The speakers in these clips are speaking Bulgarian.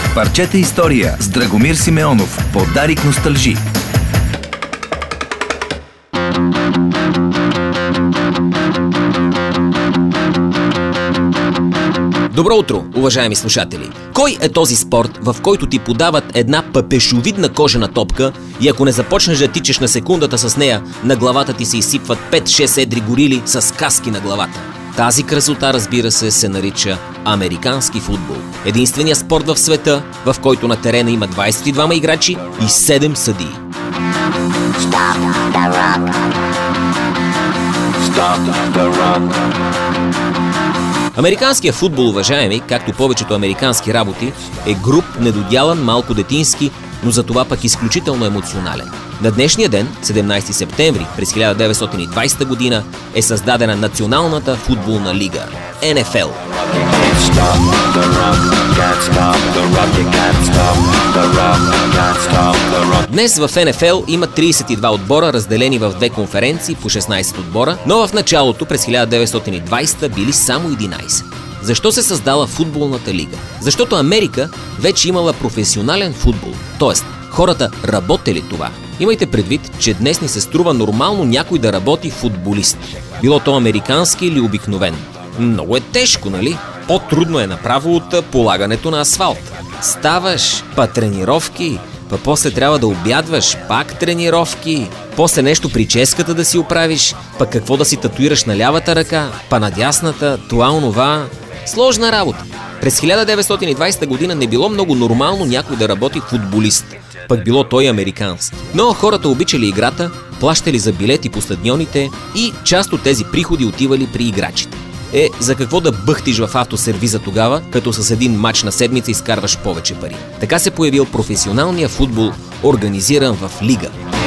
Парчета история с Драгомир Симеонов. Подарик носталжи. Добро утро, уважаеми слушатели! Кой е този спорт, в който ти подават една папешовидна кожена топка и ако не започнеш да тичаш на секундата с нея, на главата ти се изсипват 5-6 едри горили с каски на главата? Тази красота, разбира се нарича американски футбол. Единственият спорт в света, в който на терена има 22 играчи и 7 съдии. Американският футбол, уважаеми, както повечето американски работи, е груб, недодялан, малко детински, но за това пък изключително емоционален. На днешния ден, 17 септември през 1920 година, е създадена Националната футболна лига – НФЛ. Днес в НФЛ има 32 отбора, разделени в две конференции по 16 отбора, но в началото през 1920 били само 11. Защо се създала футболната лига? Защото Америка вече имала професионален футбол, т.е. хората работели това. Имайте предвид, че днес ни се струва нормално някой да работи футболист. Било то американски или обикновен. Много е тежко, нали? По-трудно е направо от полагането на асфалт. Ставаш, тренировки, после трябва да обядваш, пак тренировки, после нещо прическата да си оправиш, какво да си татуираш на лявата ръка, на дясната, това, онова. Сложна работа. През 1920 година не било много нормално някой да работи футболист, било той американски. Но хората обичали играта, плащали за билети по стадионите и част от тези приходи отивали при играчите. За какво да бъхтиш в автосервиза тогава, като с един мач на седмица изкарваш повече пари? Така се появил професионалния футбол, организиран в лига.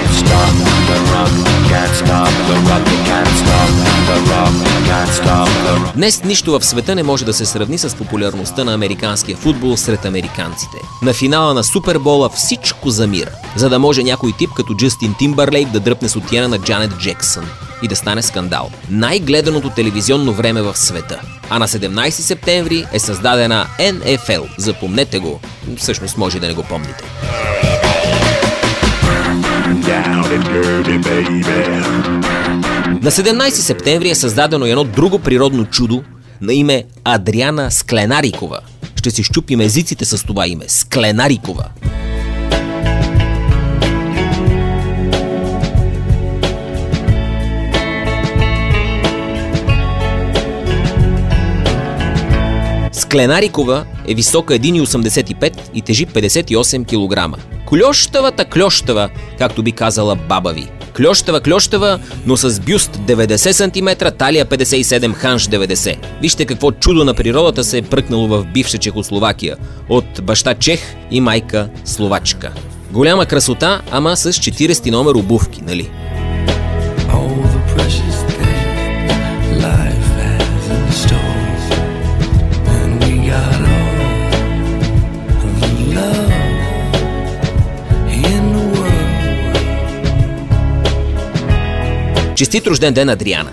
Днес нищо в света не може да се сравни с популярността на американския футбол сред американците. На финала на Супербола всичко замира, за да може някой тип като Джастин Тимбърлейк да дръпне сутиена на Джанет Джексън и да стане скандал. Най-гледаното телевизионно време в света. А на 17 септември е създадена НФЛ. Запомнете го. Всъщност може да не го помните. На 17 септември е създадено едно друго природно чудо на име Адриана Скленарикова. Ще си щупим езиците с това име. Скленарикова. Скленарикова е висока 1,85 и тежи 58 кг. Кльощавата кльощава, както би казала баба ви. Кльощава, но с бюст 90 см, талия 57, ханш 90. Вижте какво чудо на природата се е пръкнало в бивша Чехословакия. От баща чех и майка словачка. Голяма красота, ама с 40 номер обувки, нали? Честит рожден ден, Адриана!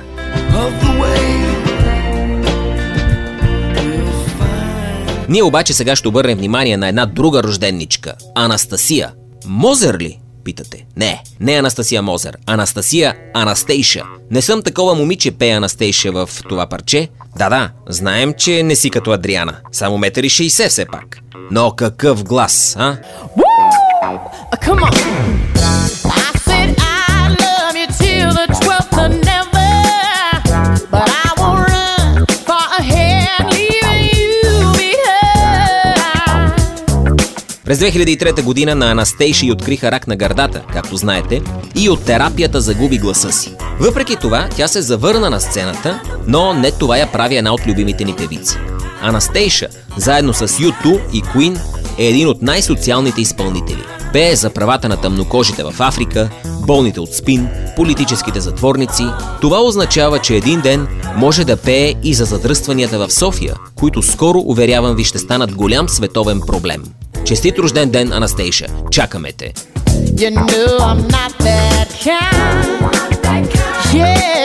Ние обаче сега ще обърнем внимание на една друга рожденничка – Анастасия. Мозер ли? Питате. Не Анастасия Мозер. Анастасия Анастейша. Не съм такова момиче, пее Анастейша в това парче. Да, знаем, че не си като Адриана. Само 1,60 все пак. Но какъв глас, а? Come on. I said I love you till the 12th of never, but I won't run far ahead, leaving you behind. През 2003 година на Анастейша й откриха рак на гърдата, както знаете, и от терапията загуби гласа си. Въпреки това, тя се завърна на сцената, но не това я прави една от любимите ни певици. Анастейша, заедно с U2 и Queen, е един от най-социалните изпълнители. Пее за правата на тъмнокожите в Африка, болните от СПИН, политическите затворници. Това означава, че един ден може да пее и за задръстванията в София, които скоро, уверявам ви, ще станат голям световен проблем. Честит рожден ден, Анастейша! Чакаме те! You know I'm not that kind. Yeah.